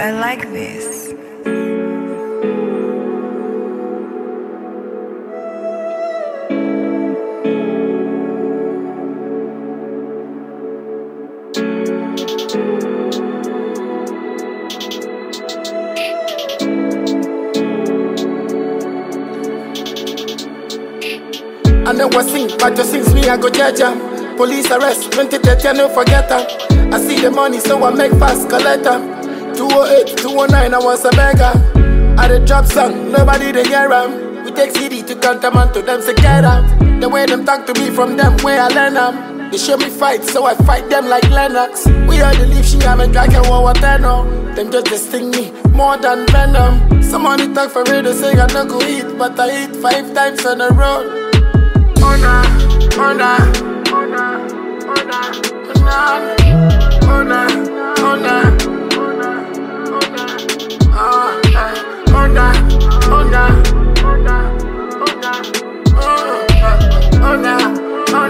I like this. I never sing, but just sings me, I go judge em. Police arrest, 2030, I no forget em. I see the money, so I make fast, collect em. 208, 209, I was a beggar. I the drop song, nobody they hear em. We take CD to counterman to them, say get out. The way them talk to me from them, where I learn em. They show me fight, so I fight them like Lennox. We all the leaf, she have a dragon, what I know. Them just sting me, more than venom. Somebody talk for real, they say I no go eat, but I eat 5 times on the road. Oh nah, oh nah, oh nah, oh nah, oh nah, oh nah, oh nah, oh nah, oh nah, oh nah, oh nah, oh nah, oh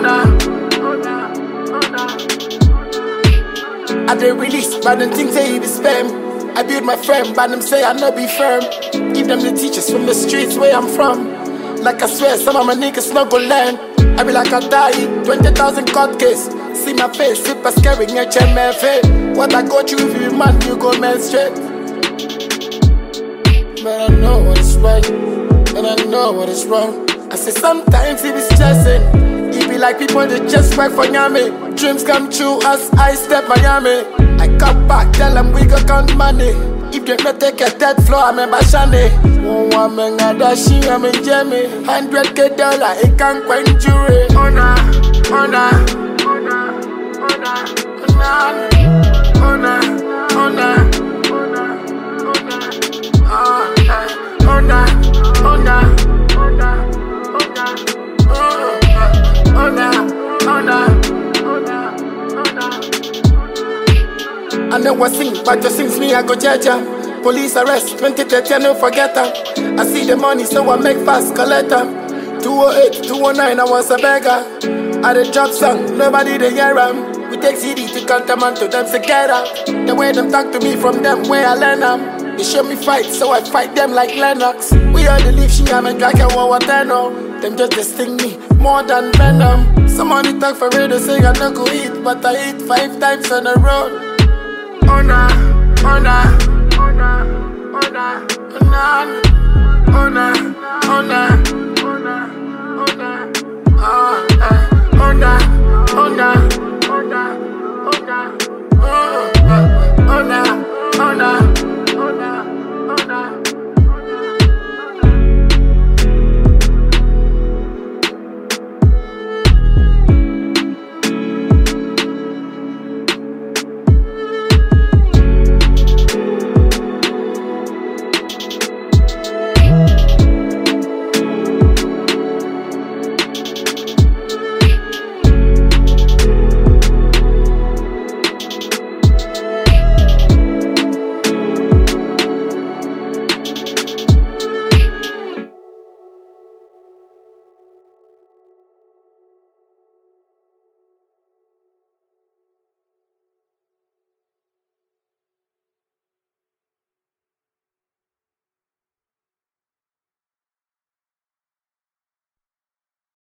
nah. I dey release, but them think say it is spam. I build my frame, but them say I no be firm. Give them the teachers from the streets where I'm from. Like I swear, some of my niggas not go learn. I be like I die, 20,000 court case. See my face, super scary, HMFA. What I go through if you be man, you go menstruate. But I know what is right, and I know what is wrong. I say sometimes it be stressing. It be like people that just work for Nyame. Dreams come true as I step Miami. I come back, tell them we go count money. If they not take a third floor, I'm in Bashane. One woman, I dashi, I'm in Jamie. $100K, it can't quench jury. Oh nah, oh nah, oh nah, oh nah, oh nah, oh nah, oh nah, oh nah, oh nah, oh nah, oh nah, oh nah, oh nah. I never sing, but just sings me, I go judge em. Police arrest, 2030, I no forget em. I see the money, so I make fast, collect em. 208, 209, I was a beggar. I the drop song, nobody they hear em. We take CD to counterman to them, say get out. The way them talk to me from them, where I learn em. They show me fight, so I fight them like Lennox. We all the leaf, she have a dragon, what I know. Them just sting me, more than venom. Somebody talk for real, they say I no go eat, but I eat 5 times on the road. Oh nah, oh nah, oh nah, oh nah, oh nah, oh nah, oh nah.